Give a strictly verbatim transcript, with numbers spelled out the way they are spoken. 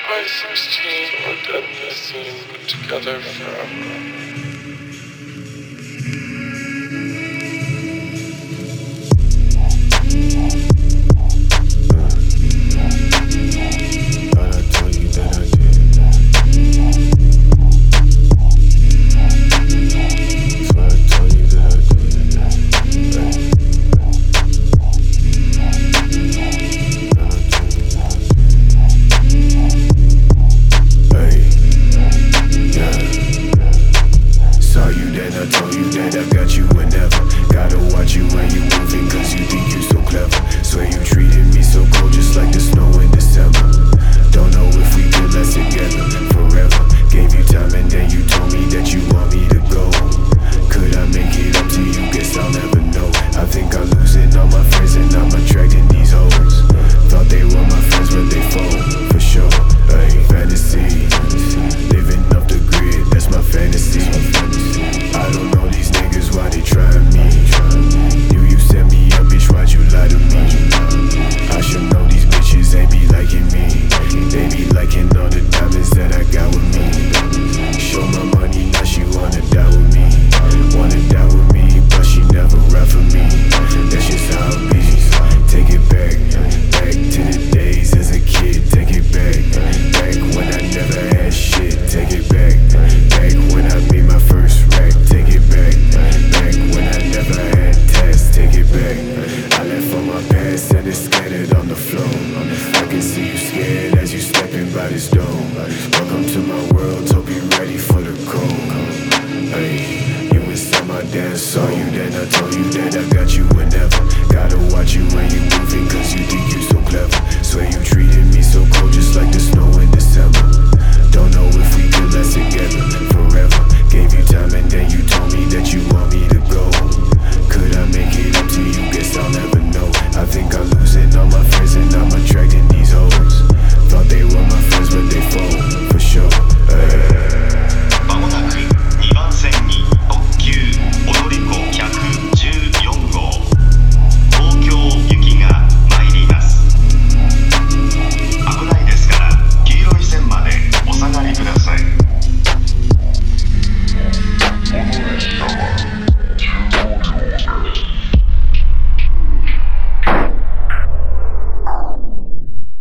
By sixteen, we're dead in the scene, but together forever. Welcome to my world, hope you're ready for the cold. Hey, you inside my dance, saw you then I told you that I got you whenever. Gotta watch you when you moving, cause you think you so clever. Swear you treated me so cold, just like the snow.